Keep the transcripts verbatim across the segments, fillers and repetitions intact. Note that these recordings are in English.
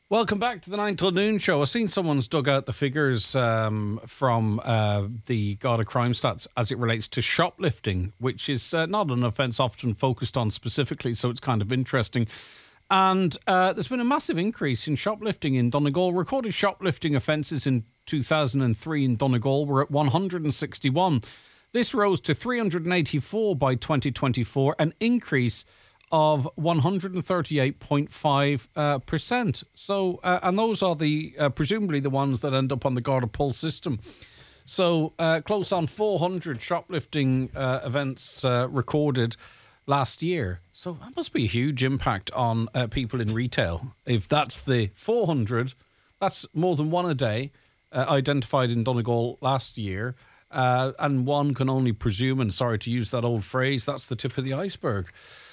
Welcome back to the nine till noon show. I've seen someone's dug out the figures um, from uh, the Garda crime stats as it relates to shoplifting, which is uh, not an offence often focused on specifically, so it's kind of interesting. And uh, there's been a massive increase in shoplifting in Donegal. Recorded shoplifting offences in two thousand three in Donegal were at one hundred sixty-one. This rose to three hundred eighty-four by twenty twenty-four, an increase of one hundred thirty-eight point five uh, percent. So, uh, and those are the uh, presumably the ones that end up on the Garda Pulse system. So, uh, close on four hundred shoplifting uh, events uh, recorded last year. So that must be a huge impact on uh, people in retail. If that's the four hundred, that's more than one a day uh, identified in Donegal last year. Uh, and one can only presume, and sorry to use that old phrase, that's the tip of the iceberg.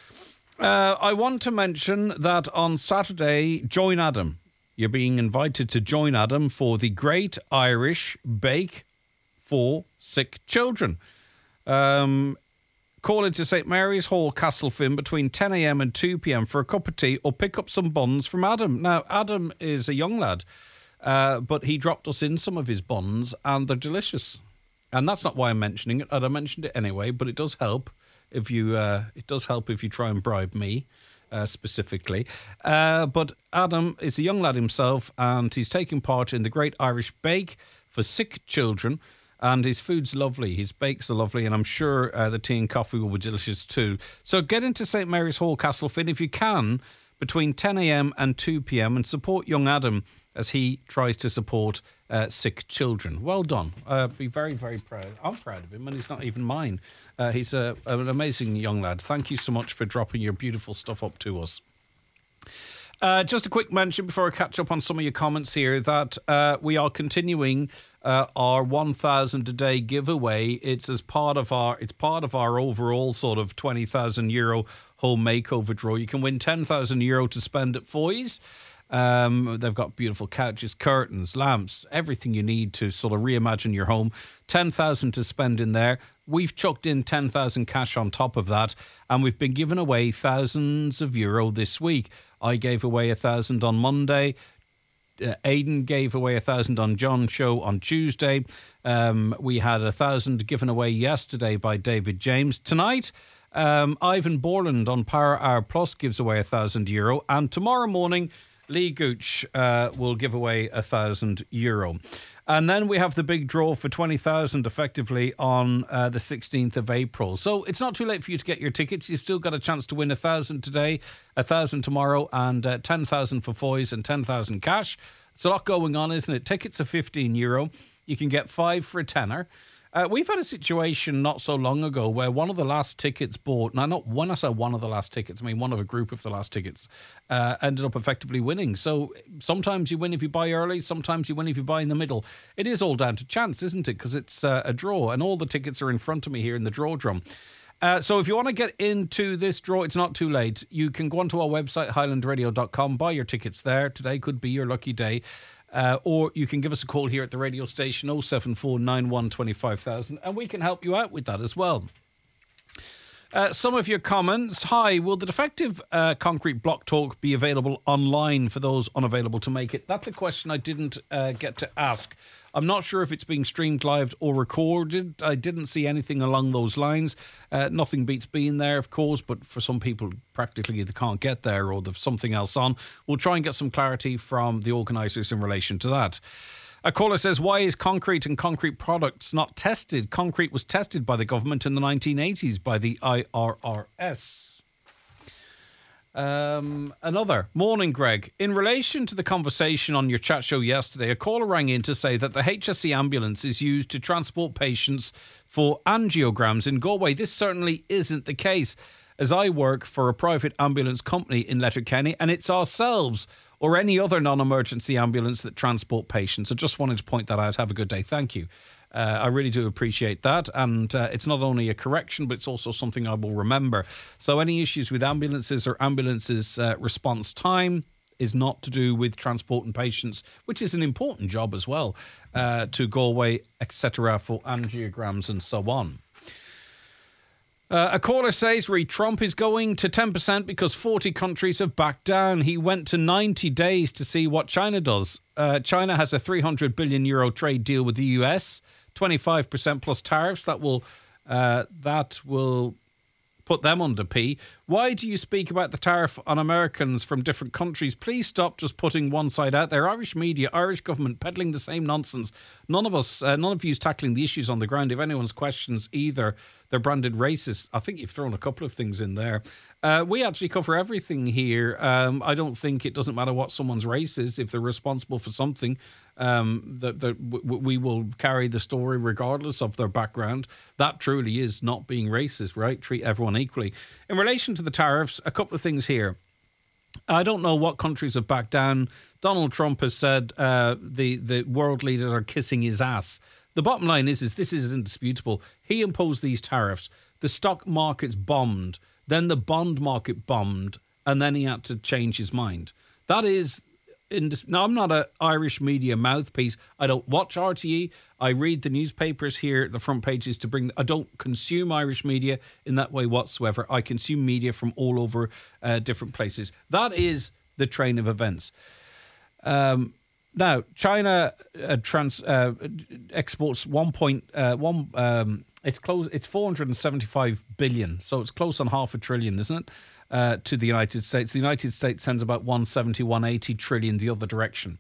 Uh, I want to mention that on Saturday, join Adam. You're being invited to join Adam for the Great Irish Bake for Sick Children. Um, call into St Mary's Hall, Castlefin, between ten a.m. and two p.m. for a cup of tea or pick up some buns from Adam. Now, Adam is a young lad, uh, but he dropped us in some of his buns and they're delicious. And that's not why I'm mentioning it. I mentioned it anyway, but it does help. If you, uh, it does help if you try and bribe me, uh, specifically. Uh, but Adam is a young lad himself, and he's taking part in the Great Irish Bake for Sick Children. And his food's lovely. His bakes are lovely, and I'm sure uh, the tea and coffee will be delicious too. So get into St Mary's Hall, Castlefin, if you can, between ten a.m. and two p.m. and support young Adam as he tries to support uh, sick children. Well done. Uh, be very, very proud. I'm proud of him, and he's not even mine. Uh, he's a, an amazing young lad. Thank you so much for dropping your beautiful stuff up to us. Uh, just a quick mention before I catch up on some of your comments here that uh, we are continuing uh, our one thousand a day giveaway. It's as part of our it's part of our overall sort of twenty thousand euro home makeover draw. You can win ten thousand euro to spend at Foy's. Um, they've got beautiful couches, curtains, lamps, everything you need to sort of reimagine your home. ten thousand to spend in there. We've chucked in ten thousand cash on top of that, and we've been giving away thousands of euro this week. I gave away a thousand on Monday. Uh, Aidan gave away a thousand on John's show on Tuesday. Um, we had a thousand given away yesterday by David James. Tonight, um, Ivan Borland on Power Hour Plus gives away a thousand euro, and tomorrow morning, Lee Gooch uh, will give away a thousand euro. And then we have the big draw for twenty thousand effectively on uh, the sixteenth of April. So it's not too late for you to get your tickets. You've still got a chance to win one thousand today, one thousand tomorrow, and uh, ten thousand for Foy's and ten thousand cash. It's a lot going on, isn't it? Tickets are fifteen euro. You can get five for a tenner. Uh, we've had a situation not so long ago where one of the last tickets bought, now not when I say one of the last tickets, I mean one of a group of the last tickets, uh, ended up effectively winning. So sometimes you win if you buy early, sometimes you win if you buy in the middle. It is all down to chance, isn't it? Because it's uh, a draw, and all the tickets are in front of me here in the draw drum. Uh, so if you want to get into this draw, it's not too late. You can go onto our website, highland radio dot com, buy your tickets there. Today could be your lucky day. Uh, or you can give us a call here at the radio station, oh seven four nine one two five thousand, and we can help you out with that as well. Uh, some of your comments. Hi, will the defective uh, concrete block talk be available online for those unavailable to make it? That's a question I didn't uh, get to ask. I'm not sure if it's being streamed live or recorded. I didn't see anything along those lines. Uh, nothing beats being there, of course, but for some people, practically they can't get there or there's something else on. We'll try and get some clarity from the organisers in relation to that. A caller says, why is concrete and concrete products not tested? Concrete was tested by the government in the nineteen eighties by the I R R S. Um, another. Morning, Greg. In relation to the conversation on your chat show yesterday, a caller rang in to say that the H S E ambulance is used to transport patients for angiograms in Galway. This certainly isn't the case, as I work for a private ambulance company in Letterkenny, and it's ourselves or any other non-emergency ambulance that transport patients. I just wanted to point that out. Have a good day. Thank you. Uh, I really do appreciate that. And uh, it's not only a correction, but it's also something I will remember. So any issues with ambulances or ambulances uh, response time is not to do with transporting patients, which is an important job as well, uh, to Galway, et cetera, for angiograms and so on. Uh, a caller says, Reid, Trump is going to ten percent because forty countries have backed down. He went to ninety days to see what China does. Uh, China has a three hundred billion euro trade deal with the U S, twenty-five percent plus tariffs. That will, uh, that will put them under P. Why do you speak about the tariff on Americans from different countries? Please stop just putting one side out there. Irish media, Irish government peddling the same nonsense. None of us, uh, none of you is tackling the issues on the ground. If anyone's questions either, they're branded racist. I think you've thrown a couple of things in there. Uh, we actually cover everything here. Um, I don't think it doesn't matter what someone's race is. If they're responsible for something, um, that, that w- we will carry the story regardless of their background. That truly is not being racist, right? Treat everyone equally. In relation to the tariffs, a couple of things here. I don't know what countries have backed down. Donald Trump has said uh, the, the world leaders are kissing his ass. The bottom line is, is this is indisputable. He imposed these tariffs. The stock market's bombed. Then the bond market bombed. And then he had to change his mind. That is... Indis- now, I'm not an Irish media mouthpiece. I don't watch R T E. I read the newspapers here, the front pages to bring... I don't consume Irish media in that way whatsoever. I consume media from all over uh, different places. That is the train of events. Um... Now, China uh, trans, uh, exports one point one. Um, it's close. It's four hundred seventy-five billion, so it's close on half a trillion, isn't it? Uh, to the United States, the United States sends about one seventy, one eighty trillion the other direction.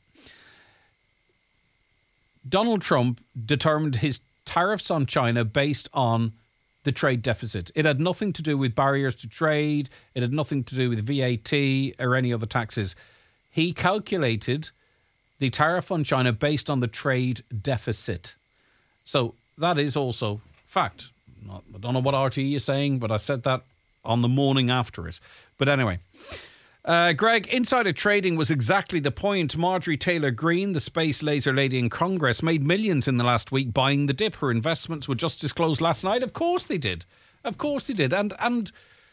Donald Trump determined his tariffs on China based on the trade deficit. It had nothing to do with barriers to trade. It had nothing to do with V A T or any other taxes. He calculated the tariff on China based on the trade deficit. So that is also fact. Not, I don't know what R T E is saying, but I said that on the morning after it. But anyway, uh, Greg, insider trading was exactly the point. Marjorie Taylor Greene, the space laser lady in Congress, made millions in the last week buying the dip. Her investments were just disclosed last night. Of course they did. Of course they did. And, and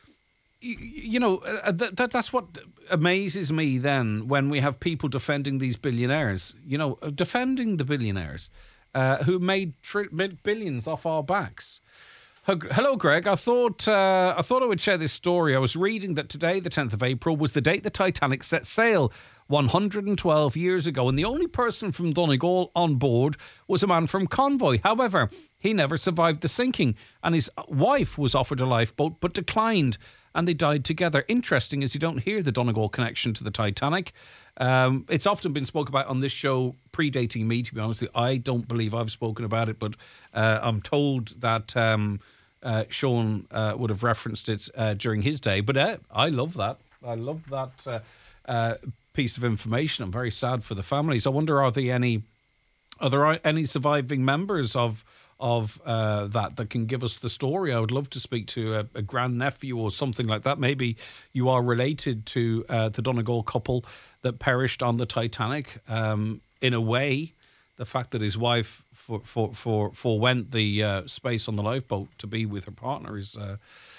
you know, uh, that, that that's what amazes me then when we have people defending these billionaires, you know, defending the billionaires uh, who made tri- billions off our backs. Hello, Greg. I thought uh, I thought I would share this story. I was reading that today, the tenth of April, was the date the Titanic set sail one hundred twelve years ago, and the only person from Donegal on board was a man from Convoy. However, he never survived the sinking, and his wife was offered a lifeboat but declined, and they died together. Interesting, as you don't hear the Donegal connection to the Titanic. Um, it's often been spoken about on this show, predating me, to be honest with you. I don't believe I've spoken about it, but uh, I'm told that um, uh, Sean uh, would have referenced it uh, during his day. But uh, I love that. I love that uh, uh, piece of information. I'm very sad for the families. I wonder, are there any, are there any surviving members of of uh, that that can give us the story? I would love to speak to a, a grandnephew or something like that. Maybe you are related to uh, the Donegal couple that perished on the Titanic. Um, in a way, the fact that his wife for, for, for, forewent the uh, space on the lifeboat to be with her partner is uh,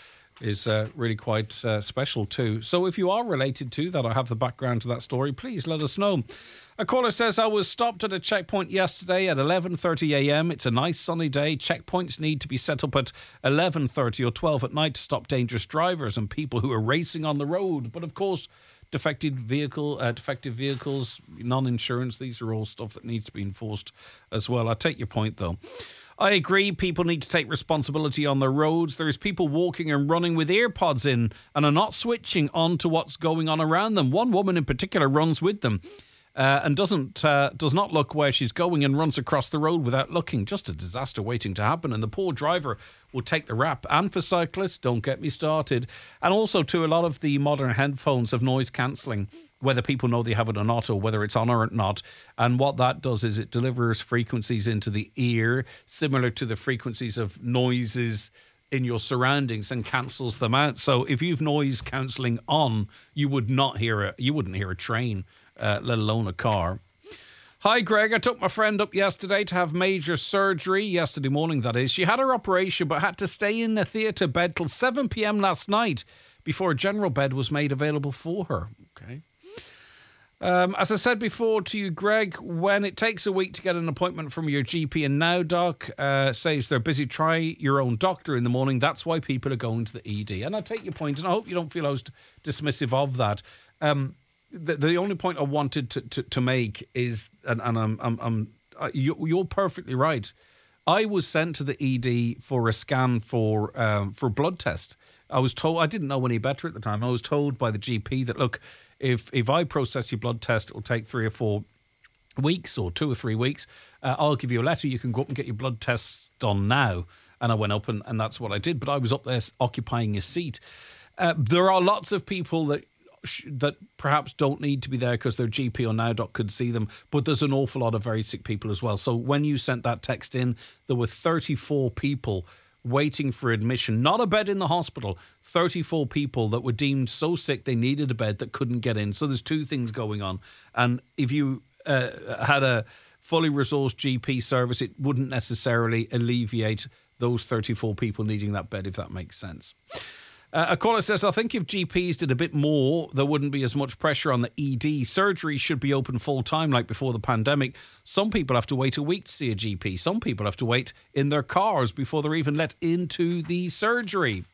is uh, really quite uh, special too. So if you are related to that or have the background to that story, please let us know. A caller says, I was stopped at a checkpoint yesterday at eleven thirty a.m. It's a nice sunny day. Checkpoints need to be set up at eleven thirty or twelve at night to stop dangerous drivers and people who are racing on the road. But of course, defective vehicle, uh, defective vehicles, non-insurance, these are all stuff that needs to be enforced as well. I take your point though. I agree, people need to take responsibility on their roads. There's people walking and running with earpods in and are not switching on to what's going on around them. One woman in particular runs with them uh, and doesn't uh, does not look where she's going and runs across the road without looking. Just a disaster waiting to happen, and the poor driver will take the rap. And for cyclists, don't get me started. And also, too, a lot of the modern headphones have noise cancelling, whether people know they have it or not, or whether it's on or not. And what that does is it delivers frequencies into the ear, similar to the frequencies of noises in your surroundings, and cancels them out. So if you've noise cancelling on, you would not hear a, you wouldn't hear a train, uh, let alone a car. Hi, Greg. I took my friend up yesterday to have major surgery. Yesterday morning, that is. She had her operation, but had to stay in a theatre bed till seven p.m. last night before a general bed was made available for her. Okay. Um, as I said before to you, Greg, when it takes a week to get an appointment from your G P and Now Doc uh, says they're busy, try your own doctor in the morning. That's why people are going to the E D. And I take your point, and I hope you don't feel I was dismissive of that. Um, the, the only point I wanted to, to, to make is, and, and I'm, I'm, I'm uh, you, you're perfectly right. I was sent to the E D for a scan for um, for a blood test. I was told, I didn't know any better at the time. I was told by the G P that, look, if if I process your blood test, it'll take three or four weeks or two or three weeks. Uh, I'll give you a letter. You can go up and get your blood tests done now. And I went up and, and that's what I did. But I was up there occupying a seat. Uh, there are lots of people that that perhaps don't need to be there because their G P or Now Doc could see them, but there's an awful lot of very sick people as well. So when you sent that text in, there were thirty-four people waiting for admission, not a bed in the hospital, thirty-four people that were deemed so sick they needed a bed that couldn't get in. So there's two things going on. And if you uh, had a fully resourced G P service, it wouldn't necessarily alleviate those thirty-four people needing that bed, if that makes sense. Uh, a caller says, I think if G Ps did a bit more, there wouldn't be as much pressure on the E D. Surgery should be open full time like before the pandemic. Some people have to wait a week to see a G P. Some people have to wait in their cars before they're even let into the surgery.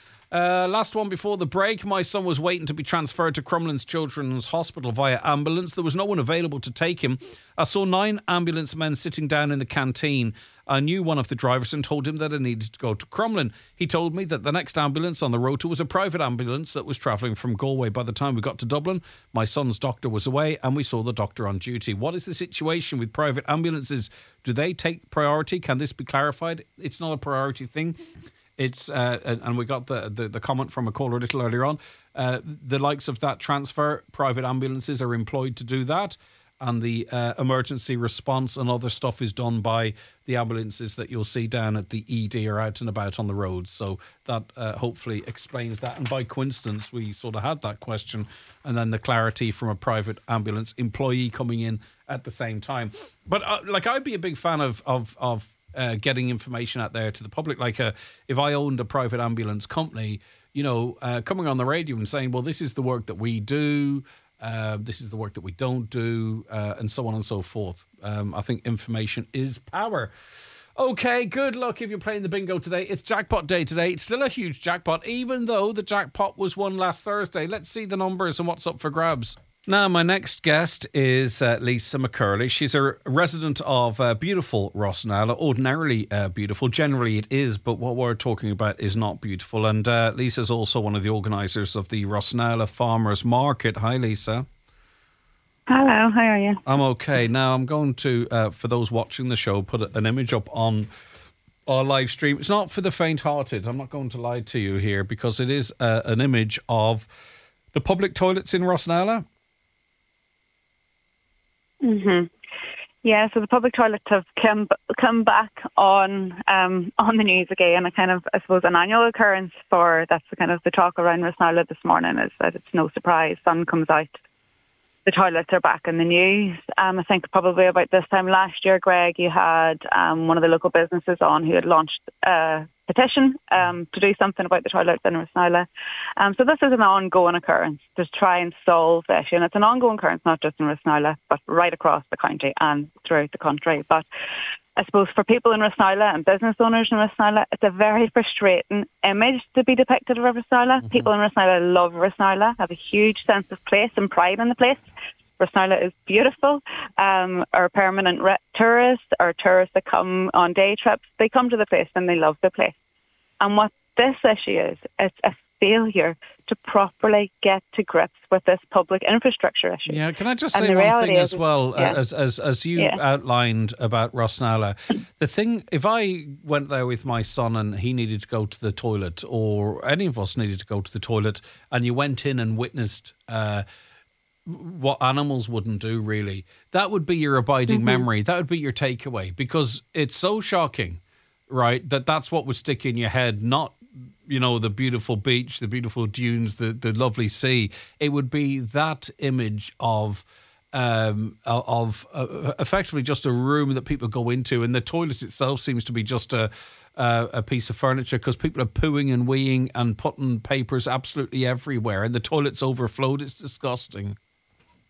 Uh, last one before the break. My son was waiting to be transferred to Crumlin's Children's Hospital via ambulance. There was no one available to take him. I saw nine ambulance men sitting down in the canteen. I knew one of the drivers and told him that I needed to go to Crumlin. He told me that the next ambulance on the road was a private ambulance that was travelling from Galway. By the time we got to Dublin, my son's doctor was away and we saw the doctor on duty. What is the situation with private ambulances? Do they take priority? Can this be clarified? It's not a priority thing. It's uh, and we got the, the, the comment from a caller a little earlier on. Uh, the likes of that transfer, private ambulances are employed to do that, and the uh, emergency response and other stuff is done by the ambulances that you'll see down at the E D or out and about on the roads. So that uh, hopefully explains that. And by coincidence, we sort of had that question, and then the clarity from a private ambulance employee coming in at the same time. But uh, like, I'd be a big fan of of of. Uh, getting information out there to the public. Like uh, if I owned a private ambulance company, you know, uh, coming on the radio and saying, well, this is the work that we do, uh, this is the work that we don't do, uh, and so on and so forth. Um, I think information is power. Okay, good luck if you're playing the bingo today. It's jackpot day today. It's still a huge jackpot, even though the jackpot was won last Thursday. Let's see the numbers and what's up for grabs. Now, my next guest is uh, Lisa McCurley. She's a resident of uh, beautiful Rosnala, ordinarily uh, beautiful. Generally it is, but what we're talking about is not beautiful. And uh, Lisa's also one of the organisers of the Rosnala Farmers Market. Hi, Lisa. Hello, how are you? I'm okay. Now, I'm going to, uh, for those watching the show, put an image up on our live stream. It's not for the faint-hearted. I'm not going to lie to you here, because it is uh, an image of the public toilets in Rosnala. Mm-hmm. Yeah, so the public toilets have come come back on um, on the news again. A kind of, I suppose, an annual occurrence for, that's the kind of the talk around Rosnala this morning, is that it's no surprise. Sun comes out, the toilets are back in the news. Um, I think probably about this time last year, Greg, you had um, one of the local businesses on who had launched a petition um, to do something about the toilets in Rosnala. Um, so this is an ongoing occurrence to try and solve the issue. And it's an ongoing occurrence not just in Rosnala, but right across the county and throughout the country. But I suppose for people in Rosnala and business owners in Rosnala, it's a very frustrating image to be depicted of Rosnala. Mm-hmm. People in Rosnala love Rosnala, have a huge sense of place and pride in the place. Rosnala is beautiful. Um, our permanent re- tourists, or tourists that come on day trips, they come to the place and they love the place. And what this issue is, it's a failure to properly get to grips with this public infrastructure issue. Yeah, can I just say one thing as well, yeah. as as as you yeah. outlined about Rosnala? The thing, if I went there with my son and he needed to go to the toilet, or any of us needed to go to the toilet, and you went in and witnessed uh, what animals wouldn't do, really, that would be your abiding mm-hmm. memory. That would be your takeaway, because it's so shocking, right, that that's what would stick in your head, not, you know, the beautiful beach, the beautiful dunes, the, the lovely sea. It would be that image of um, of uh, effectively just a room that people go into, and the toilet itself seems to be just a uh, a piece of furniture, because people are pooing and weeing and putting papers absolutely everywhere, and the toilet's overflowed. It's disgusting.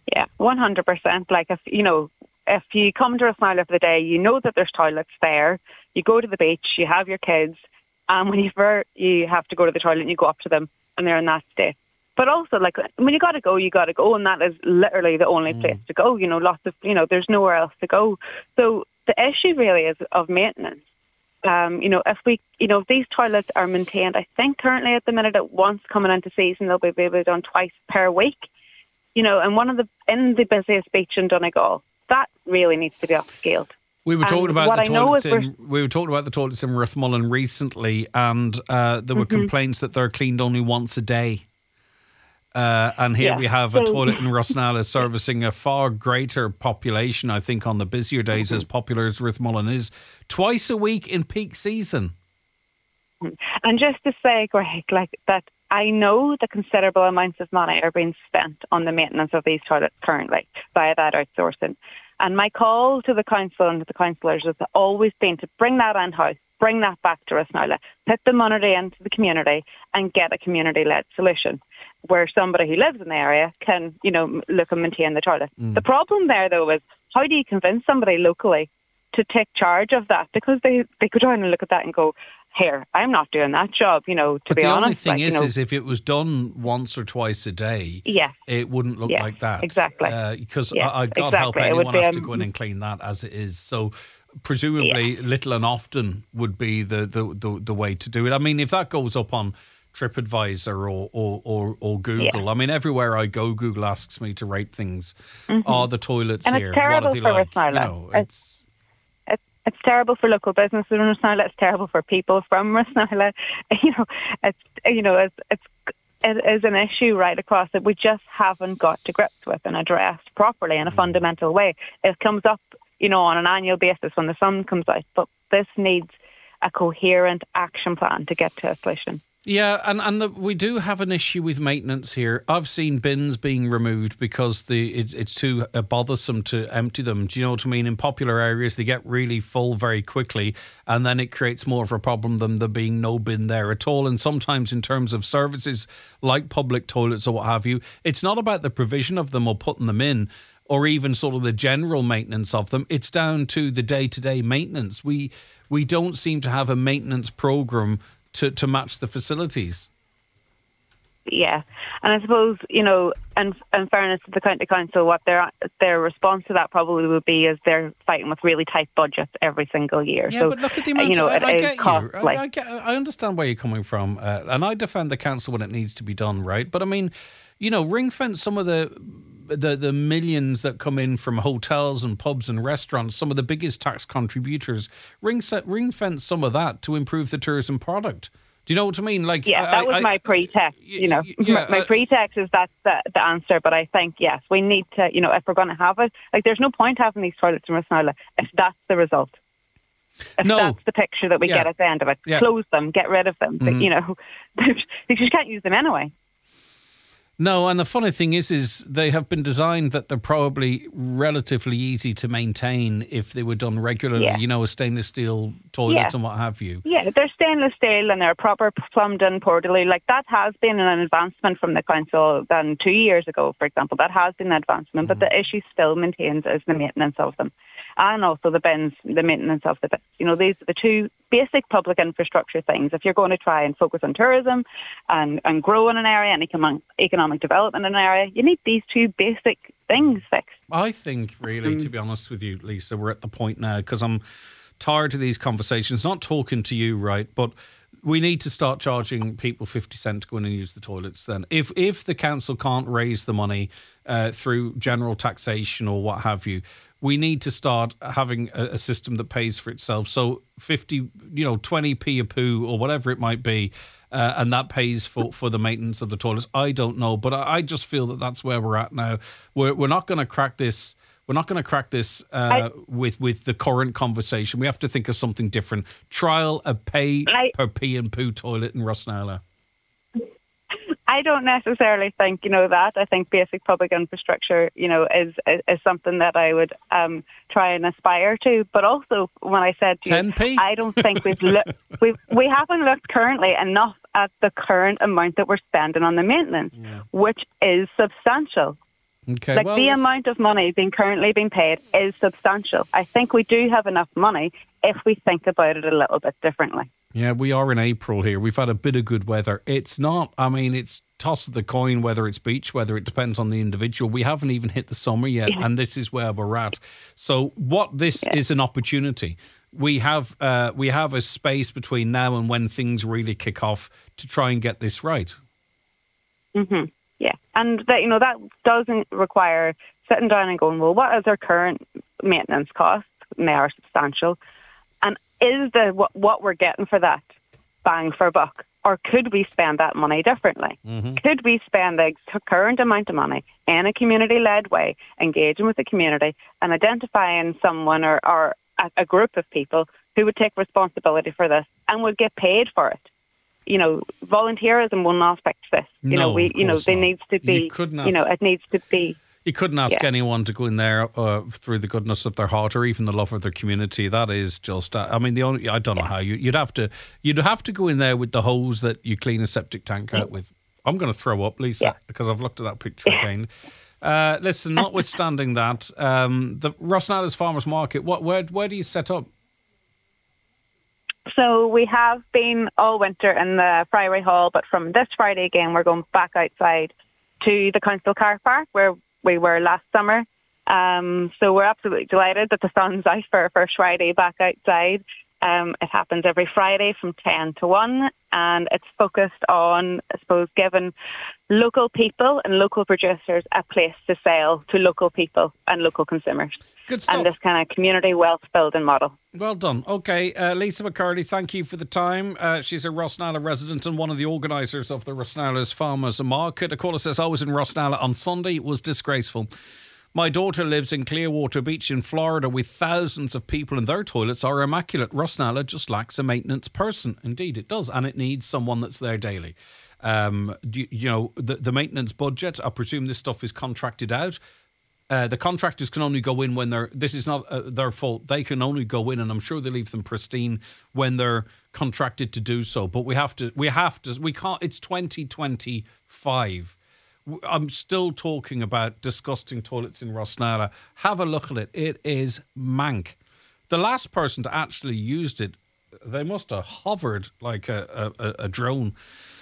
Yeah, one hundred percent. Like, if, you know, if you come to Rossnaula for the day, you know that there's toilets there. You go to the beach, you have your kids, and when you've, you have to go to the toilet and you go up to them and they're in that state. But also, like, when you got to go, you got to go, and that is literally the only mm. place to go. You know, lots of, you know, there's nowhere else to go. So the issue really is of maintenance. Um, you know, if we, you know, if these toilets are maintained, I think currently at the minute at once coming into season, they'll be maybe done twice per week. You know, and one of the, in the busiest beach in Donegal, that really needs to be upscaled. We were talking and about the toilets in, we're, we were talking about the toilets in Rathmullen recently, and uh, there were mm-hmm. complaints that they're cleaned only once a day. Uh, and here yeah. we have so, a toilet in Rossnaula servicing a far greater population, I think, on the busier days, mm-hmm. as popular as Rathmullen is, twice a week in peak season. And just to say, Greg, like that, I know the considerable amounts of money are being spent on the maintenance of these toilets currently via that outsourcing. And my call to the council and to the councillors has always been to bring that in-house, bring that back to Rossnaula, put the money into the community and get a community-led solution where somebody who lives in the area can, you know, look and maintain the toilet. Mm. The problem there, though, is how do you convince somebody locally to take charge of that? Because they, they go down and look at that and go, here, I'm not doing that job, you know, to but be honest. The only thing like, is, you know, is if it was done once or twice a day, yeah, it wouldn't look yeah, like that. Exactly. Because uh, yeah, I, I God exactly. help anyone be, has to um, go in and clean that as it is. So presumably yeah. little and often would be the, the, the, the way to do it. I mean, if that goes up on TripAdvisor or or, or, or Google, yeah. I mean, everywhere I go, Google asks me to rate things. Mm-hmm. Are the toilets and here? It's terrible what are they for like? Rossnaula. You know, it's, it's It's terrible for local businesses in Rossnaula. It's terrible for people from Rossnaula. You know, it's you know, it's it's it is an issue right across that we just haven't got to grips with and addressed properly in a mm. fundamental way. It comes up, you know, on an annual basis when the sun comes out, but this needs a coherent action plan to get to a solution. Yeah, and, and the, we do have an issue with maintenance here. I've seen bins being removed because the it, it's too uh, bothersome to empty them. Do you know what I mean? In popular areas, they get really full very quickly, and then it creates more of a problem than there being no bin there at all. And sometimes in terms of services like public toilets or what have you, it's not about the provision of them or putting them in, or even sort of the general maintenance of them. It's down to the day-to-day maintenance. We we don't seem to have a maintenance programme to, to match the facilities. Yeah, and I suppose, you know, and in fairness to the county council, what their their response to that probably would be is they're fighting with really tight budgets every single year. Yeah, so, but look at the amount. You know, I, it I is get costly. you. I, I, get, I understand where you're coming from, uh, and I defend the council when it needs to be done, right? But I mean, you know, ring fence some of the. The the millions that come in from hotels and pubs and restaurants, some of the biggest tax contributors, ring set, ring fence some of that to improve the tourism product. Do you know what I mean? Like, yeah, I, that was I, my pretext. You know, yeah, my, my uh, pretext is that's the, the answer. But I think yes, we need to. You know, if we're going to have it, like, there's no point having these toilets in Rossnaula if that's the result. If no. that's the picture that we yeah. get at the end of it, yeah. close them, get rid of them. Mm-hmm. But, you know, because you can't use them anyway. No, and the funny thing is, is they have been designed that they're probably relatively easy to maintain if they were done regularly, yeah. you know, a stainless steel toilet yeah. and what have you. Yeah, they're stainless steel and they're proper plumbed in portally. Like, that has been an advancement from the council than two years ago, for example. That has been an advancement, mm-hmm. but the issue still maintains is the maintenance of them. And also the bins, the maintenance of the bins. You know, these are the two basic public infrastructure things. If you're going to try and focus on tourism and, and grow in an area and economic, economic development in an area, you need these two basic things fixed. I think, really, mm. to be honest with you, Lisa, we're at the point now, because I'm tired of these conversations, not talking to you, right, but we need to start charging people fifty cent to go in and use the toilets then. If if the council can't raise the money uh, through general taxation or what have you, we need to start having a, a system that pays for itself. So fifty, you know, twenty p a poo or whatever it might be, uh, and that pays for, for the maintenance of the toilets. I don't know, but I, I just feel that that's where we're at now. We're we're not going to crack this. We're not going to crack this uh, I, with with the current conversation. We have to think of something different. Trial a pay I, per pee and poo toilet in Rossnaula. I don't necessarily think, you know, that. I think basic public infrastructure, you know, is is, is something that I would um, try and aspire to. But also, when I said to you, ten p? I don't think we've looked, we we haven't looked currently enough at the current amount that we're spending on the maintenance, yeah. which is substantial. Okay, like well, the let's- amount of money being currently being paid is substantial. I think we do have enough money if we think about it a little bit differently. Yeah, we are in April here. We've had a bit of good weather. It's not, I mean, it's toss of the coin whether it's beach, whether it depends on the individual. We haven't even hit the summer yet, Yeah. and this is where we're at. So what this Yeah. is an opportunity. We have uh, we have a space between now and when things really kick off to try and get this right. hmm Yeah, and that, you know, that doesn't require sitting down and going, well, what is our current maintenance costs? And they are substantial. And is the what, what we're getting for that bang for buck? Or could we spend that money differently? Mm-hmm. Could we spend the current amount of money in a community-led way, engaging with the community and identifying someone or, or a, a group of people who would take responsibility for this and would get paid for it? You know, volunteerism will not fix this. You No, know, we, of you know, course there not. needs to be, You couldn't you know, ask- it needs to be. You couldn't ask Yeah. anyone to go in there uh, through the goodness of their heart or even the love of their community. That is just, uh, I mean, the only, I don't know how you, you'd have to, you'd have to go in there with the hose that you clean a septic tank out with. I'm going to throw up, Lisa, Yeah. because I've looked at that picture again. Uh, listen, notwithstanding that, um, the Rosnala's Farmers Market, what, where, where do you set up? So we have been all winter in the Friary Hall, but from this Friday again, we're going back outside to the Council Car Park where we were last summer. Um, so we're absolutely delighted that the sun's out for our first Friday back outside. Um, it happens every Friday from ten to one, and it's focused on, I suppose, giving local people and local producers a place to sell to local people and local consumers. Good stuff. And this kind of community wealth building model. Well done. Okay, uh, Lisa McCurdy, thank you for the time. Uh, she's a Rosnala resident and one of the organisers of the Rosnala's Farmers Market. A caller says, I was in Rosnala on Sunday. It was disgraceful. My daughter lives in Clearwater Beach in Florida with thousands of people and their toilets are immaculate. Rosnala just lacks a maintenance person. Indeed, it does. And it needs someone that's there daily. Um, you, you know, the, the maintenance budget, I presume this stuff is contracted out. Uh, the contractors can only go in when they're, this is not uh, their fault. They can only go in, and I'm sure they leave them pristine when they're contracted to do so. But we have to, we have to, we can't, it's twenty twenty-five. I'm still talking about disgusting toilets in Rosnala. Have a look at it. It is mank. The last person to actually used it, they must have hovered like a, a, a drone.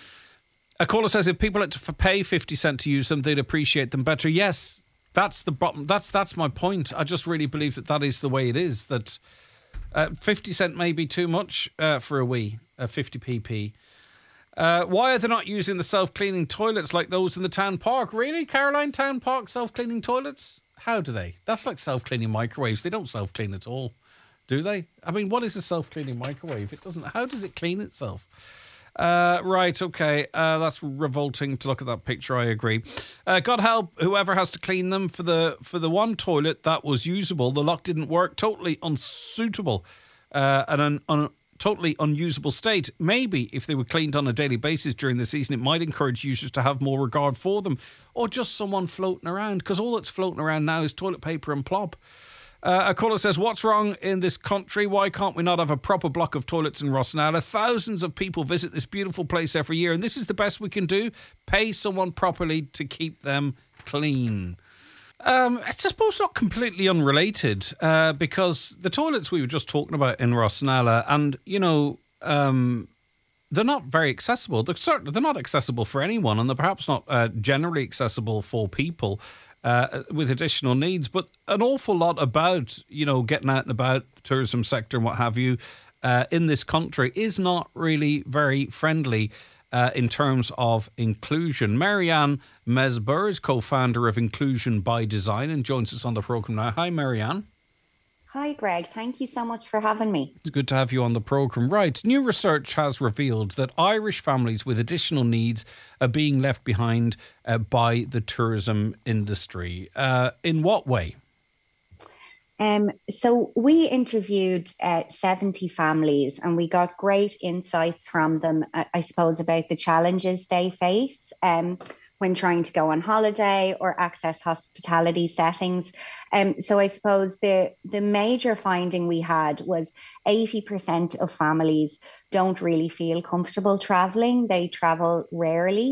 A caller says if people had to pay fifty cent to use them, they'd appreciate them better. Yes, that's the bottom. That's that's my point. I just really believe that that is the way it is. That uh, fifty cent may be too much uh, for a wee, uh, fifty p p. Uh, why are they not using the self-cleaning toilets like those in the town park? Really, Caroline? Town park self-cleaning toilets? How do they? That's like self-cleaning microwaves. They don't self-clean at all, do they? I mean, what is a self-cleaning microwave? It doesn't. How does it clean itself? Uh, right, okay. Uh, that's revolting to look at that picture. I agree. Uh, God help whoever has to clean them. For the for the one toilet that was usable, the lock didn't work. Totally unsuitable uh, and an un, totally unusable state. Maybe if they were cleaned on a daily basis during the season, it might encourage users to have more regard for them, or just someone floating around. Because all that's floating around now is toilet paper and plop. Uh, a caller says, what's wrong in this country? Why can't we not have a proper block of toilets in Rosnala? Thousands of people visit this beautiful place every year, and this is the best we can do. Pay someone properly to keep them clean. Um, it's, I suppose, not completely unrelated, uh, because the toilets we were just talking about in Rosnala, and, you know, um, they're not very accessible. They're certainly they're not accessible for anyone, and they're perhaps not uh, generally accessible for people Uh, with additional needs, but an awful lot about, you know, getting out and about, the tourism sector and what have you, uh, in this country is not really very friendly uh, in terms of inclusion. Marianne Mesber is co-founder of Inclusion by Design and joins us on the programme now. Hi, Marianne. Hi, Greg. Thank you so much for having me. It's good to have you on the programme. Right, new research has revealed that Irish families with additional needs are being left behind uh, by the tourism industry. Uh, in what way? Um, so we interviewed uh, seventy families and we got great insights from them, uh, I suppose, about the challenges they face um, when trying to go on holiday or access hospitality settings. Um, so I suppose the, the major finding we had was eighty percent of families don't really feel comfortable traveling. They travel rarely.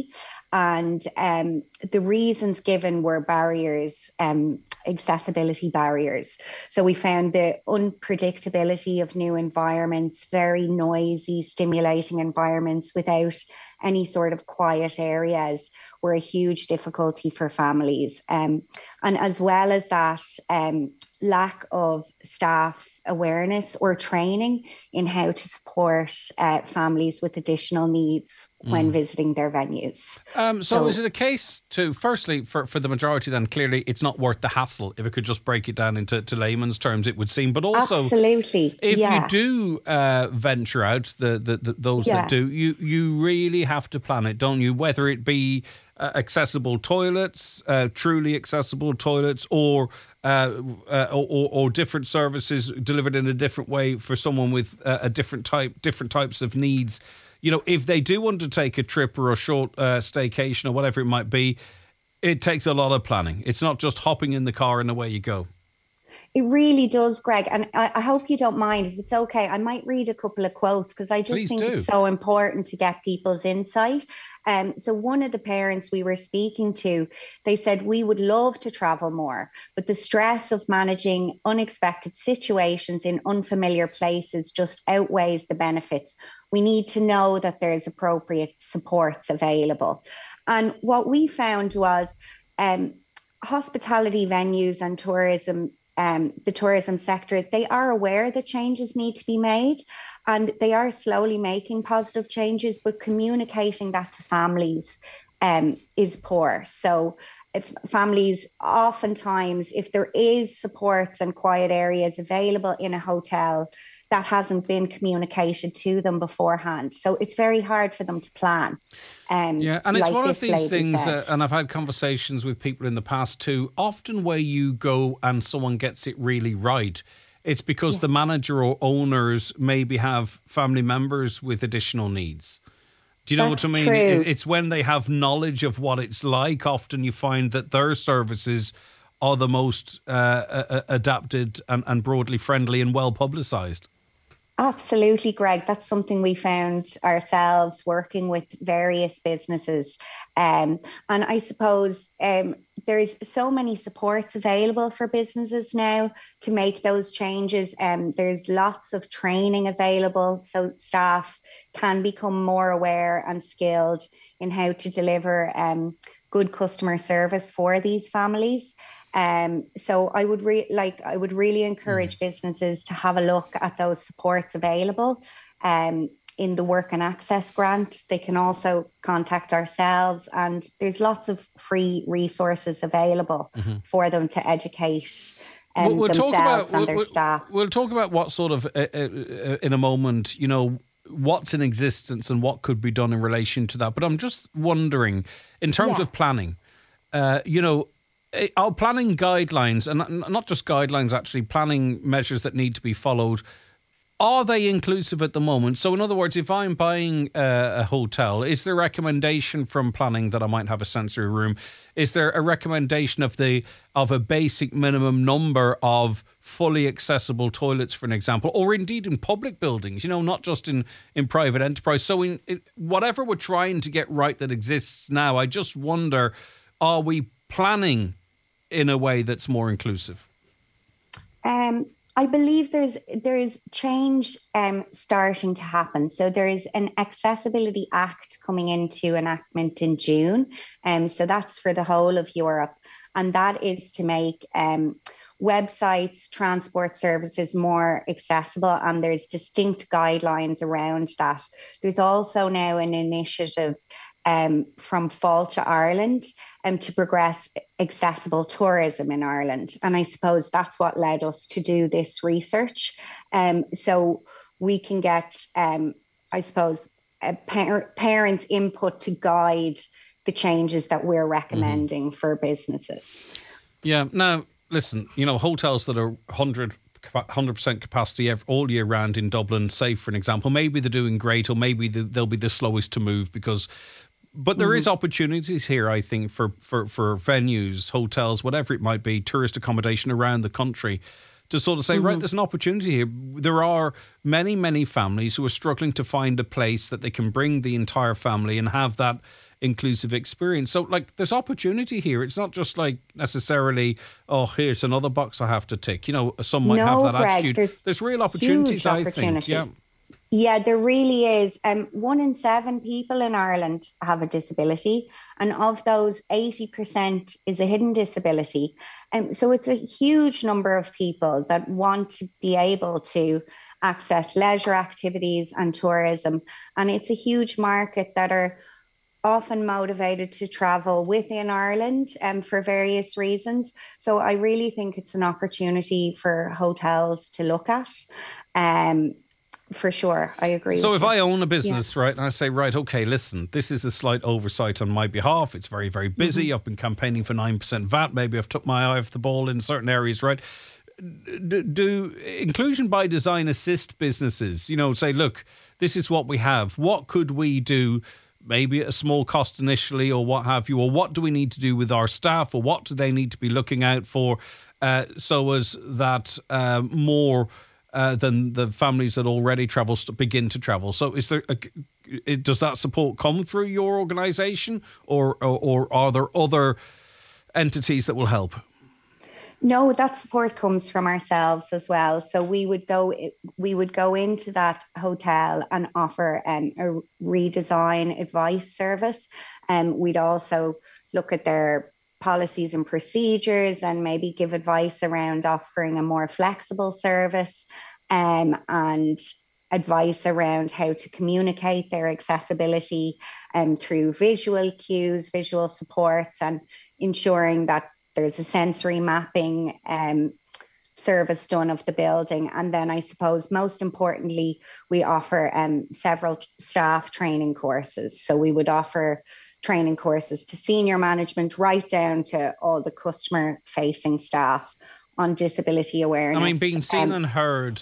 And um, the reasons given were barriers, um, accessibility barriers. So we found the unpredictability of new environments, very noisy, stimulating environments without any sort of quiet areas were a huge difficulty for families. Um, and as well as that, um, lack of staff awareness or training in how to support uh, families with additional needs when mm. visiting their venues. Um, so, so is it a case to, firstly, for, for the majority then, clearly it's not worth the hassle, if it could just break it down into to layman's terms, it would seem. But also, absolutely, if yeah. you do uh, venture out, the, the, the those yeah. that do, you, you really have to plan it, don't you? Whether it be Uh, accessible toilets, uh, truly accessible toilets, or, uh, uh, or or different services delivered in a different way for someone with uh, a different type, different types of needs. You know, if they do undertake a trip or a short uh, staycation or whatever it might be, it takes a lot of planning. It's not just hopping in the car and away you go. It really does, Greg. And I, I hope you don't mind. If it's okay, I might read a couple of quotes because I just Please think do. It's so important to get people's insight. Um, so one of the parents we were speaking to, they said, we would love to travel more, but the stress of managing unexpected situations in unfamiliar places just outweighs the benefits. We need to know that there's appropriate supports available. And what we found was um, hospitality venues and tourism Um, the tourism sector, they are aware that changes need to be made and they are slowly making positive changes, but communicating that to families um, is poor. So if families, oftentimes, if there is supports and quiet areas available in a hotel, that hasn't been communicated to them beforehand. So it's very hard for them to plan. Um, yeah, and it's like one of these things, uh, said. and I've had conversations with people in the past too, often where you go and someone gets it really right, it's because yeah. the manager or owners maybe have family members with additional needs. Do you know That's what I mean? True. It's when they have knowledge of what it's like, often you find that their services are the most uh, adapted and, and broadly friendly and well publicised. Absolutely, Greg. That's something we found ourselves working with various businesses. Um, and I suppose um, there's so many supports available for businesses now to make those changes. Um, there's lots of training available so staff can become more aware and skilled in how to deliver um, good customer service for these families. Um, so I would re- like I would really encourage mm. businesses to have a look at those supports available um, in the Work and Access grant. They can also contact ourselves, and there's lots of free resources available mm-hmm. for them to educate um, we'll, we'll themselves talk about, and their we'll, staff. We'll talk about what sort of uh, uh, in a moment, you know, what's in existence and what could be done in relation to that. But I'm just wondering, in terms yeah. of planning, uh, you know. Our planning guidelines, and not just guidelines, actually planning measures that need to be followed, are they inclusive at the moment? So in other words, if I'm buying a, a hotel, is there a recommendation from planning that I might have a sensory room? Is there a recommendation of the of a basic minimum number of fully accessible toilets, for an example, or indeed in public buildings, you know, not just in, in private enterprise? So in, in whatever we're trying to get right that exists now, I just wonder, are we planning in a way that's more inclusive? Um, I believe there's there is change um, starting to happen. So there is an Accessibility Act coming into enactment in June. Um, so that's for the whole of Europe. And that is to make um, websites, transport services more accessible. And there's distinct guidelines around that. There's also now an initiative Um, from Fáilte Ireland um, to progress accessible tourism in Ireland. And I suppose that's what led us to do this research. Um, so we can get, um, I suppose, a par- parents' input to guide the changes that we're recommending mm-hmm. for businesses. Yeah. Now, listen, you know, hotels that are one hundred one hundred percent capacity all year round in Dublin, say, for an example, maybe they're doing great, or maybe they'll be the slowest to move because... But there mm. is opportunities here, I think, for, for, for venues, hotels, whatever it might be, tourist accommodation around the country, to sort of say, mm-hmm. right, there's an opportunity here. There are many, many families who are struggling to find a place that they can bring the entire family and have that inclusive experience. So, like, there's opportunity here. It's not just like necessarily, oh, here's another box I have to tick. You know, some might No, have that Greg, attitude. there's There's real opportunities, huge I opportunity. think. Yeah. Yeah, there really is. Um, one in seven people in Ireland have a disability, and of those, eighty percent is a hidden disability. Um, so it's a huge number of people that want to be able to access leisure activities and tourism. And it's a huge market that are often motivated to travel within Ireland um, for various reasons. So I really think it's an opportunity for hotels to look at. Um, For sure, I agree. So with if you. I own a business, yeah. right, and I say, right, okay, listen, this is a slight oversight on my behalf. It's very, very busy. Mm-hmm. I've been campaigning for nine percent V A T. Maybe I've took my eye off the ball in certain areas, right? Do, do inclusion by design assist businesses, you know, say, look, this is what we have. What could we do? Maybe at a small cost initially or what have you, or what do we need to do with our staff, or what do they need to be looking out for uh, so as that uh, more... Uh, than the families that already travel to begin to travel. So, is there a, does that support come through your organisation, or, or or are there other entities that will help? No, that support comes from ourselves as well. So we would go we would go into that hotel and offer um, a redesign advice service, and um, we'd also look at their policies and procedures and maybe give advice around offering a more flexible service um, and advice around how to communicate their accessibility um, through visual cues, visual supports, and ensuring that there's a sensory mapping um, service done of the building. And then I suppose most importantly, we offer um, several staff training courses. So we would offer training courses to senior management right down to all the customer facing staff on disability awareness. I mean, being seen um, and heard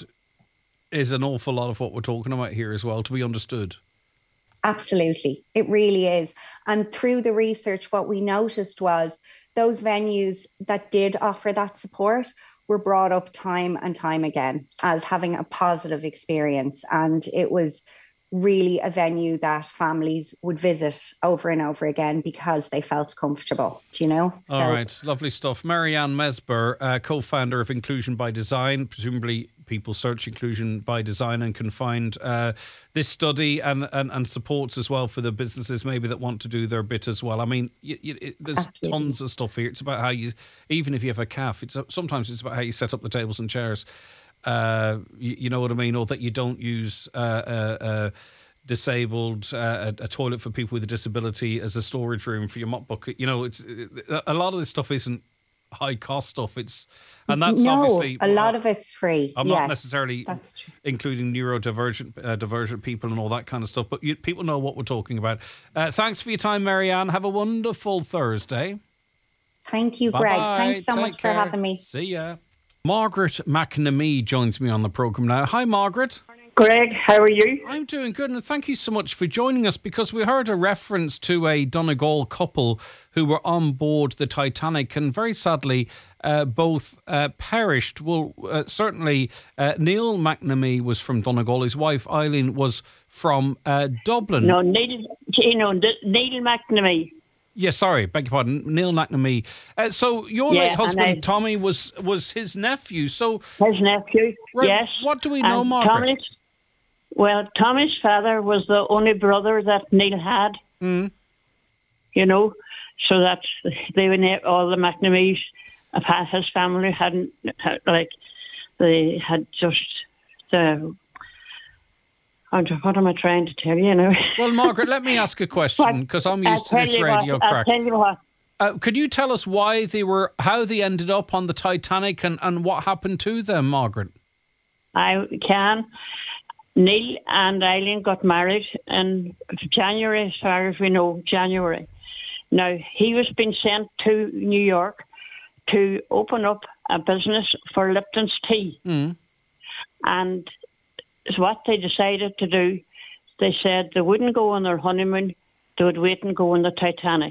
is an awful lot of what we're talking about here as well, to be understood. Absolutely. It really is. And through the research, what we noticed was those venues that did offer that support were brought up time and time again as having a positive experience. And it was really a venue that families would visit over and over again because they felt comfortable, do you know? So, all right, lovely stuff. Marianne Mesber, uh, co-founder of Inclusion by Design. Presumably people search Inclusion by Design and can find uh, this study and, and, and supports as well for the businesses maybe that want to do their bit as well. I mean, you, you, it, there's Absolutely. tons of stuff here. It's about how you, even if you have a cafe, it's sometimes it's about how you set up the tables and chairs. Uh, you, you know what I mean? Or that you don't use uh, uh, uh, disabled, uh, a, a toilet for people with a disability as a storage room for your mop bucket. You know, it's a lot of this stuff isn't high cost stuff. It's and that's no, obviously a lot of it's free. I'm yeah, not necessarily including neurodivergent uh, divergent people and all that kind of stuff, but you, people know what we're talking about. Uh, thanks for your time, Marianne. Have a wonderful Thursday. Thank you, Bye-bye. Greg. Thanks so Take much care. for having me. See ya. Margaret McNamee joins me on the programme now. Hi, Margaret. Greg, how are you? I'm doing good, and thank you so much for joining us, because we heard a reference to a Donegal couple who were on board the Titanic, and very sadly, uh, both uh, perished. Well, uh, certainly, uh, Neil McNamee was from Donegal. His wife, Eileen, was from uh, Dublin. No, Neil, you know, Neil McNamee. Yeah, sorry, beg your pardon, Neil McNamee. Uh, so your yeah, late husband, I, Tommy, was was his nephew. So his nephew, right, yes. What do we know, and Margaret? Tommy's, well, Tommy's father was the only brother that Neil had. Mm. You know, so that they were all the McNamees, his family hadn't like they had just the. What am I trying to tell you now? Well, Margaret, let me ask a question, because I'm used to this radio what, crack. I'll tell you what. Uh, could you tell us why they were, how they ended up on the Titanic, and, and what happened to them, Margaret? I can. Neil and Eileen got married in January, as far as we know, January. Now, he was being sent to New York to open up a business for Lipton's tea. Mm. And what they decided to do, they said they wouldn't go on their honeymoon, they would wait and go on the Titanic.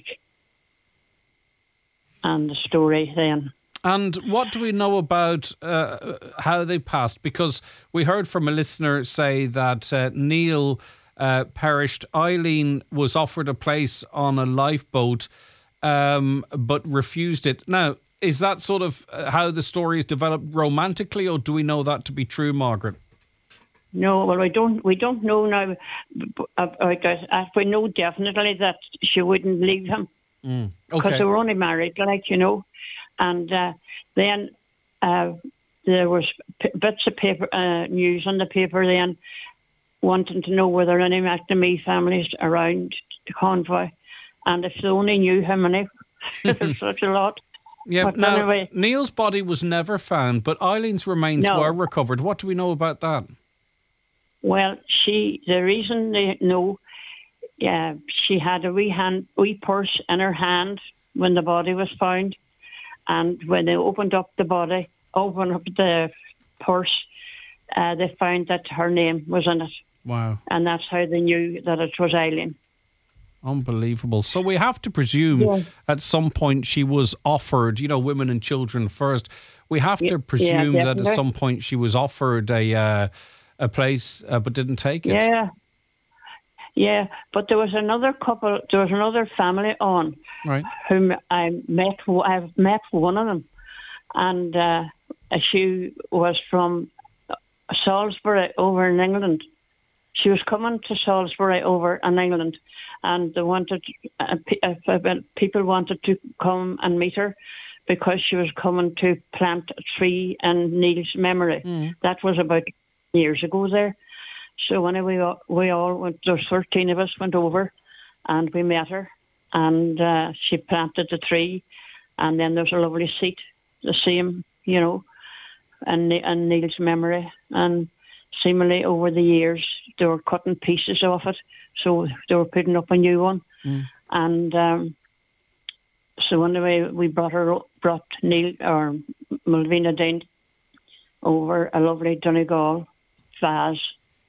And the story then. And what do we know about uh, how they passed? Because we heard from a listener say that uh, Neil uh, perished. Eileen was offered a place on a lifeboat, um, but refused it. Now, is that sort of how the story is developed romantically, or do we know that to be true, Margaret? No, well, we don't. We don't know now. Because we know definitely that she wouldn't leave him mm, because okay. they were only married, like you know. And uh, then uh, there was p- bits of paper uh, news on the paper then, wanting to know were there any McNamee families around the convoy, and if they only knew how many, there's such a lot. Yeah. But now, anyway, Neil's body was never found, but Eileen's remains no. were recovered. What do we know about that? Well, she, the reason they know, yeah, she had a wee hand, wee purse in her hand when the body was found, and when they opened up the body, opened up the purse, uh, they found that her name was in it. Wow! And that's how they knew that it was Eileen. Unbelievable. So we have to presume yeah. at some point she was offered, you know, women and children first. We have to yeah, presume yeah, that at some point she was offered a. Uh, a place, uh, but didn't take it. Yeah, yeah. But there was another couple. There was another family on, right? Whom I met. I've met one of them, and uh, she was from Salisbury over in England. She was coming to Salisbury over in England, and they wanted uh, people wanted to come and meet her because she was coming to plant a tree in Neil's memory. Mm. That was about years ago there. So anyway, we all, we all went, there's thirteen of us went over and we met her, and uh, she planted the tree, and then there's a lovely seat, the same, you know, in, in Neil's memory. And seemingly over the years they were cutting pieces off it, so they were putting up a new one. Mm. And um, so anyway, we brought her, brought Neil or Malvina Dean over a lovely Donegal vase,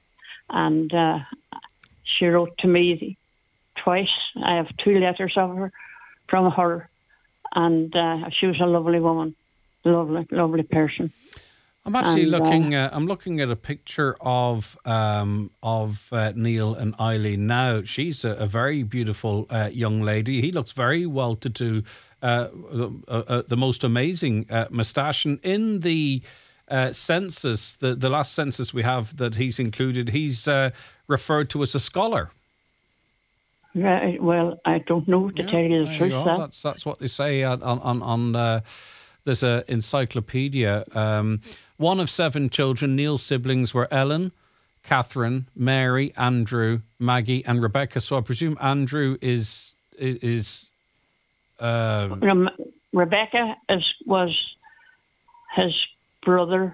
and uh, she wrote to me twice. I have two letters of her from her, and uh, she was a lovely woman, lovely, lovely person. I'm actually and, looking. Uh, uh, I'm looking at a picture of um, of uh, Neil and Eileen now. She's a, a very beautiful uh, young lady. He looks very well to do. Uh, uh, uh, the most amazing uh, moustache, and in the Uh, census, the, the last census we have that he's included, he's uh, referred to as a scholar. Right, well, I don't know to yeah, tell you the truth. You that. That's that's what they say on on on. Uh, there's a encyclopedia. Um, one of seven children. Neil's siblings were Ellen, Catherine, Mary, Andrew, Maggie, and Rebecca. So I presume Andrew is is. Uh, um, Rebecca is was his brother,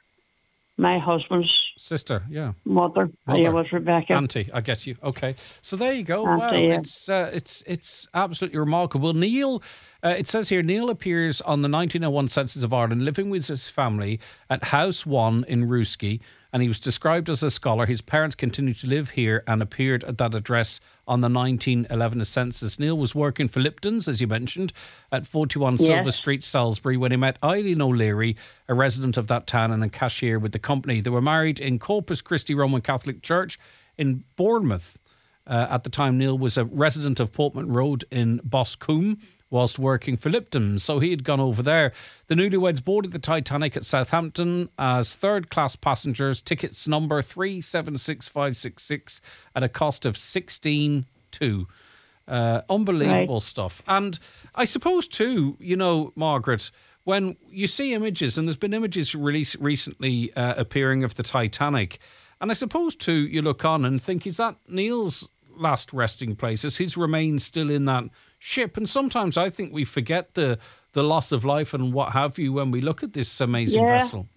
my husband's sister, yeah, mother. mother. Yeah, was Rebecca. Auntie, I get you. Okay, so there you go. Auntie, wow, yeah. it's uh, it's it's absolutely remarkable. Neil, uh, it says here, Neil appears on the nineteen oh one census of Ireland, living with his family at House One in Rooskey, and he was described as a scholar. His parents continued to live here and appeared at that address on the nineteen eleven census. Neil was working for Lipton's, as you mentioned, at forty-one yes. Silver Street, Salisbury, when he met Eileen O'Leary, a resident of that town and a cashier with the company. They were married in Corpus Christi Roman Catholic Church in Bournemouth. Uh, at the time, Neil was a resident of Portman Road in Boscombe whilst working for Lipton, so he had gone over there. The newlyweds boarded the Titanic at Southampton as third-class passengers, tickets number three seven six five six six at a cost of sixteen two. Uh, unbelievable right. stuff. And I suppose too, you know, Margaret, when you see images, and there's been images released recently uh, appearing of the Titanic, and I suppose too, you look on and think, is that Neil's last resting place? Is his remains still in that ship? And sometimes I think we forget the the loss of life and what have you when we look at this amazing yeah. vessel.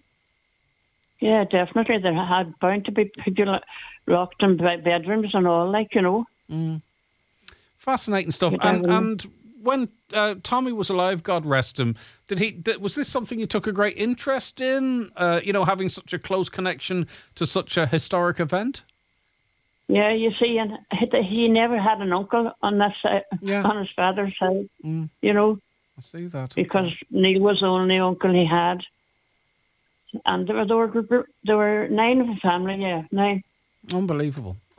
Yeah, definitely. There had bound to be people locked in bedrooms and all, like, you know. Mm. Fascinating stuff. And and when uh, Tommy was alive, God rest him, did he? Did, was this something you took a great interest in? Uh, you know, having such a close connection to such a historic event. Yeah, you see, and he never had an uncle on that side, yeah. on his father's side. Mm. You know, I see that because okay. Neil was the only uncle he had, and there were there were, there were nine of the family. Yeah, nine. Unbelievable.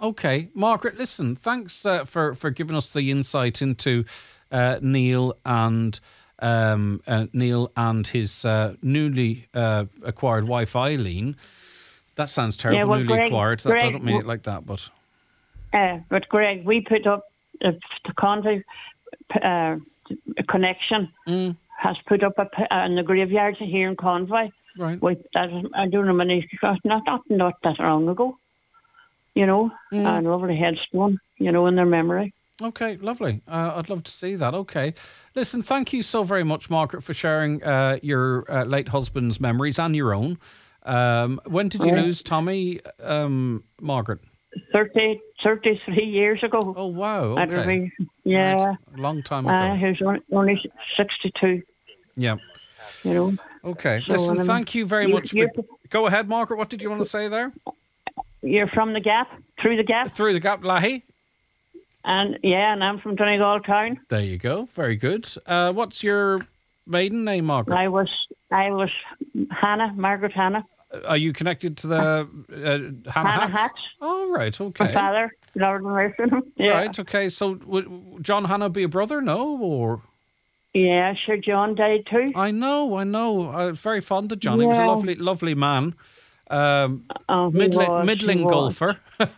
Okay, Margaret, listen, thanks uh, for, for giving us the insight into uh, Neil and um, uh, Neil and his uh, newly uh, acquired wife, Eileen. That sounds terrible, Yeah, well, newly Greg, acquired. That, Greg, I don't mean it like that, but... Uh, but Greg, we put up uh, the Convoy uh, connection Mm. has put up a, uh, in the graveyard here in Convoy. Right. With that, I don't know many, not not not that long ago. You know, Mm. and over the headstone, you know, in their memory. Okay, lovely. Uh, I'd love to see that. Okay. Listen, thank you so very much, Margaret, for sharing uh, your uh, late husband's memories and your own. Um, when did you Yeah. lose Tommy, um, Margaret? thirty, thirty-three years ago. Oh, wow. I'd Okay. be- yeah. Right. A long time ago. Uh, he was only, only sixty-two, yeah. you know. Okay. So, Listen, um, thank you very you- much. For... you're- Go ahead, Margaret. What did you want to say there? You're from the Gap, through the Gap. Through the Gap, Lahey. And yeah, and I'm from Donegal Town. There you go. Very good. Uh, what's your maiden name, Margaret? I was, I was Hannah, Margaret Hannah. Are you connected to the uh, Hannah, Hannah Hatch? Hatch. Oh, right. My Okay. father, Lord of mercy. Yeah. Right. Okay. So would John Hannah be a brother? No, or Yeah, sure. John died too. I know, I know. I was very fond of John. He was a Yeah. lovely, lovely man. Um, Oh, he middling, was, middling he was. golfer.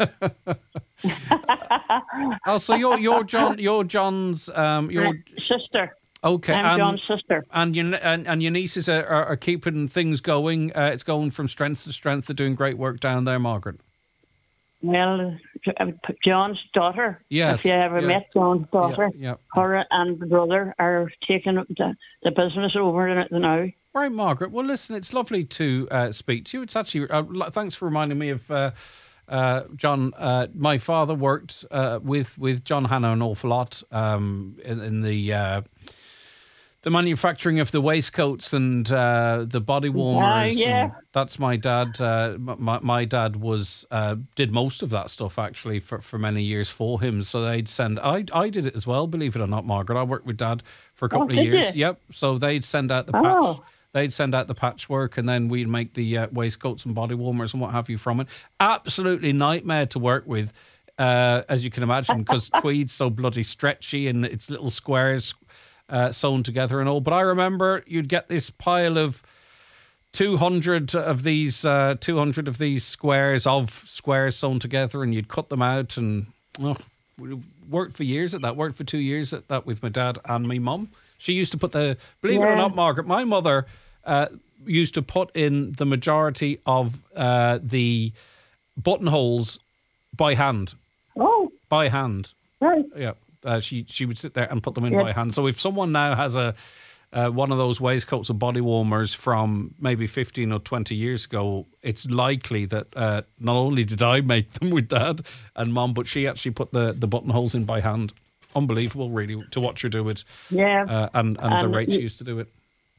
Oh, so you're you're John. You're John's. Um, My you're sister. okay. I'm and, John's sister. And your and, and your nieces are, are, are keeping things going. Uh, it's going from strength to strength. They're doing great work down there, Margaret. Well, uh, John's daughter. Yes, If you ever yeah. met John's daughter, Yeah, yeah. her and the brother are taking the, the business over now. Right, Margaret. Well, listen, it's lovely to uh, speak to you. It's actually uh, l- thanks for reminding me of uh, uh, John. Uh, my father worked uh, with with John Hannah an awful lot um, in, in the uh, the manufacturing of the waistcoats and uh, the body warmers. yeah. and that's my dad. Uh, my my dad was uh, did most of that stuff actually for, for many years for him. So they'd send. I I did it as well. Believe it or not, Margaret. I worked with Dad for a couple of did years. you? Yep. So they'd send out the patch. Oh. They'd send out the patchwork, and then we'd make the uh, waistcoats and body warmers and what have you from it. Absolutely nightmare to work with, uh, as you can imagine, because tweed's so bloody stretchy and it's little squares uh, sewn together and all. But I remember you'd get this pile of two hundred of these, uh, two hundred of these squares of squares sewn together, and you'd cut them out and oh, we worked for years at that. Worked for two years at that with my dad and my mum. She used to put the, believe it or Yeah. not, Margaret, my mother uh, used to put in the majority of uh, the buttonholes by hand. Oh, By hand. right. Yeah. Uh, she she would sit there and put them in Yeah. by hand. So if someone now has a uh, one of those waistcoats or body warmers from maybe fifteen or twenty years ago, it's likely that uh, not only did I make them with Dad and Mum, but she actually put the, the buttonholes in by hand. Unbelievable, really, to watch her do it. Yeah. Uh, and, and the And rate she y- used to do it.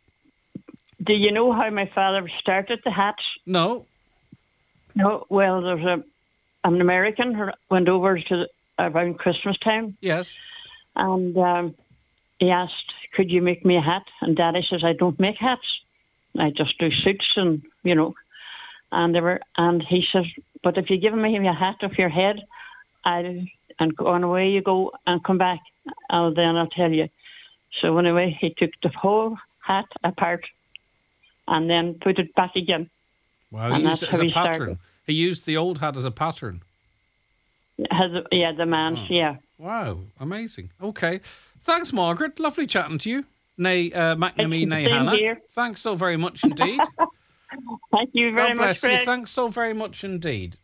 Do you know how my father started the hats? No. No. Well, there's a an American who went over to the, around Christmas time, Yes. and um, he asked, "Could you make me a hat?" And Daddy says, "I don't make hats. I just do suits, and you know." And they were, and he says, "But if you give me a hat off your head, I'll and go on away you go and come back. I'll then I'll tell you." So anyway, he took the whole hat apart and then put it back again. Wow, he And used it that's as how a he pattern. started. He used the old hat as a pattern. Has yeah, the man's Oh. yeah. Wow, amazing. Okay. Thanks, Margaret. Lovely chatting to you. Nay, uh, McNamee, It's nay, the same Hannah. here. Thanks so very much indeed. Thank you very God bless much, you. Greg. Thanks so very much indeed.